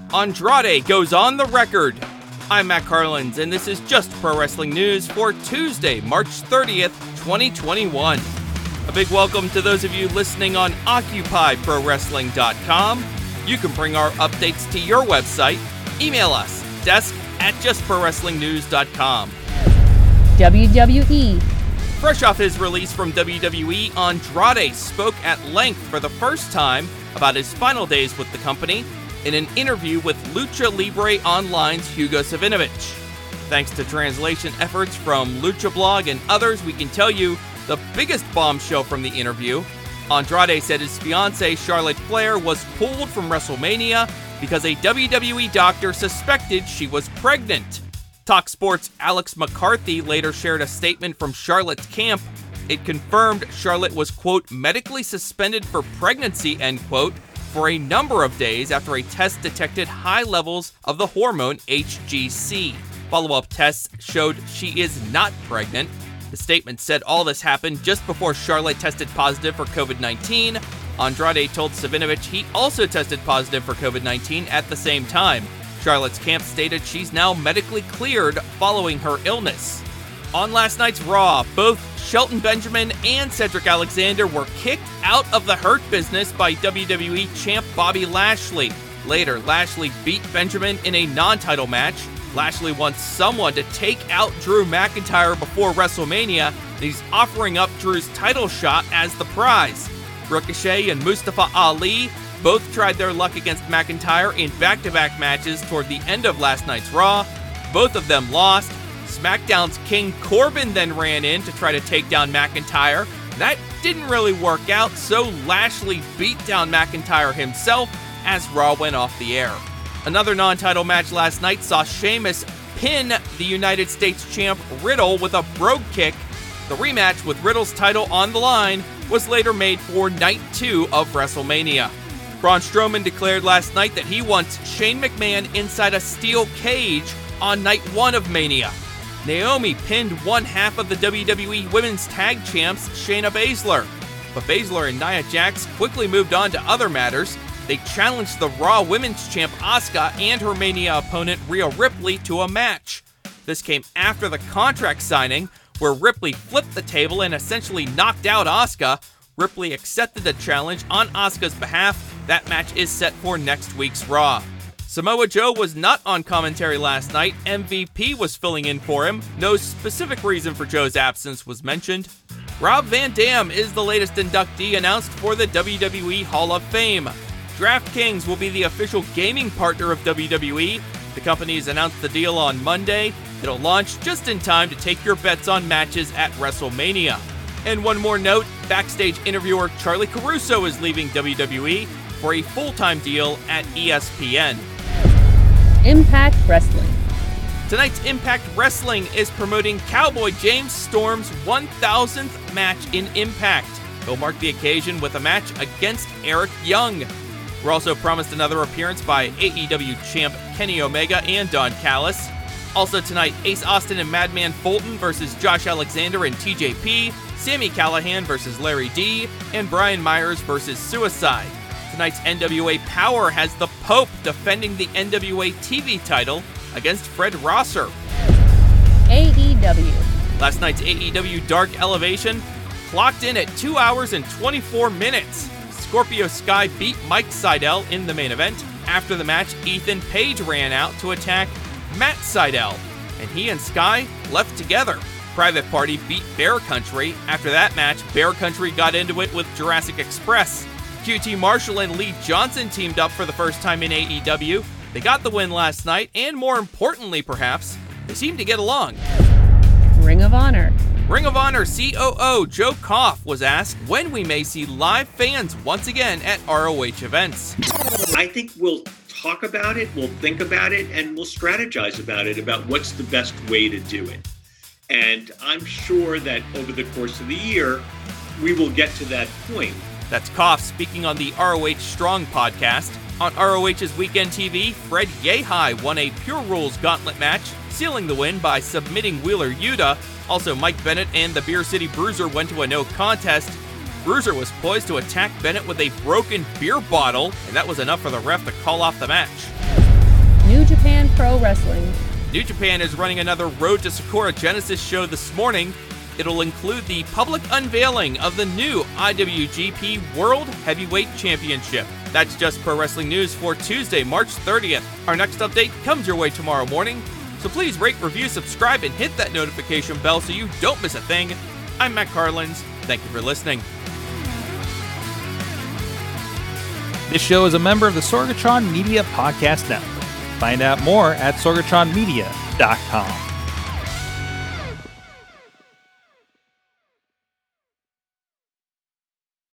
Andrade goes on the record. I'm Matt Carlins, and this is Just Pro Wrestling News for Tuesday, March 30th, 2021. A big welcome to those of you listening on OccupyProWrestling.com. You can bring our updates to your website. Email us, desk@JustProWrestlingNews.com. WWE. Fresh off his release from WWE, Andrade spoke at length for the first time about his final days with the company in an interview with Lucha Libre Online's Hugo Savinovich. Thanks to translation efforts from Lucha Blog and others, we can tell you the biggest bombshell from the interview. Andrade said his fiancée Charlotte Flair was pulled from WrestleMania because a WWE doctor suspected she was pregnant. Talk Sports' Alex McCarthy later shared a statement from Charlotte's camp. It confirmed Charlotte was, quote, medically suspended for pregnancy, end quote, for a number of days after a test detected high levels of the hormone HGC. Follow-up tests showed she is not pregnant. The statement said all this happened just before Charlotte tested positive for COVID-19. Andrade told Savinovich he also tested positive for COVID-19 at the same time. Charlotte's camp stated she's now medically cleared following her illness. On last night's Raw, both Shelton Benjamin and Cedric Alexander were kicked out of the Hurt Business by WWE champ Bobby Lashley. Later, Lashley beat Benjamin in a non-title match. Lashley wants someone to take out Drew McIntyre before WrestleMania, and he's offering up Drew's title shot as the prize. Ricochet and Mustafa Ali both tried their luck against McIntyre in back-to-back matches toward the end of last night's Raw. Both of them lost. SmackDown's King Corbin then ran in to try to take down McIntyre. That didn't really work out, so Lashley beat down McIntyre himself as Raw went off the air. Another non-title match last night saw Sheamus pin the United States champ Riddle with a brogue kick. The rematch with Riddle's title on the line was later made for Night 2 of WrestleMania. Braun Strowman declared last night that he wants Shane McMahon inside a steel cage on Night 1 of Mania. Naomi pinned one half of the WWE Women's Tag Champs, Shayna Baszler. But Baszler and Nia Jax quickly moved on to other matters. They challenged the Raw Women's Champ Asuka and her Mania opponent Rhea Ripley to a match. This came after the contract signing, where Ripley flipped the table and essentially knocked out Asuka. Ripley accepted the challenge on Asuka's behalf. That match is set for next week's Raw. Samoa Joe was not on commentary last night. MVP was filling in for him. No specific reason for Joe's absence was mentioned. Rob Van Dam is the latest inductee announced for the WWE Hall of Fame. DraftKings will be the official gaming partner of WWE. The company's announced the deal on Monday. It'll launch just in time to take your bets on matches at WrestleMania. And one more note, backstage interviewer Charlie Caruso is leaving WWE for a full-time deal at ESPN. Impact Wrestling. Tonight's Impact Wrestling is promoting Cowboy James Storm's 1,000th match in Impact. He'll mark the occasion with a match against Eric Young. We're also promised another appearance by AEW champ Kenny Omega and Don Callis. Also tonight, Ace Austin and Madman Fulton versus Josh Alexander and TJP, Sami Callihan versus Larry D, and Brian Myers versus Suicide. Tonight's NWA Power has the Pope defending the NWA TV title against Fred Rosser. AEW. Last night's AEW Dark Elevation clocked in at 2 hours and 24 minutes. Scorpio Sky beat Mike Sydal in the main event. After the match, Ethan Page ran out to attack Matt Sydal, and he and Sky left together. Private Party beat Bear Country. After that match, Bear Country got into it with Jurassic Express. QT Marshall and Lee Johnson teamed up for the first time in AEW. They got the win last night, and more importantly perhaps, they seem to get along. Ring of Honor. Ring of Honor COO Joe Koff was asked when we may see live fans once again at ROH events. I think we'll talk about it, we'll think about it, and we'll strategize about it, about what's the best way to do it. And I'm sure that over the course of the year, we will get to that point. That's Koff speaking on the ROH Strong podcast. On ROH's Weekend TV, Fred Yehi won a Pure Rules Gauntlet match, sealing the win by submitting Wheeler Yuta. Also, Mike Bennett and the Beer City Bruiser went to a no contest. Bruiser was poised to attack Bennett with a broken beer bottle, and that was enough for the ref to call off the match. Pro Wrestling. New Japan is running another Road to Sakura Genesis show this morning. It'll include the public unveiling of the new IWGP World Heavyweight Championship. That's Just Pro Wrestling News for Tuesday, March 30th. Our next update comes your way tomorrow morning, so please rate, review, subscribe, and hit that notification bell so you don't miss a thing. I'm Matt Carlins. Thank you for listening. This show is a member of the Sorgatron Media Podcast Network. Find out more at sorgatronmedia.com.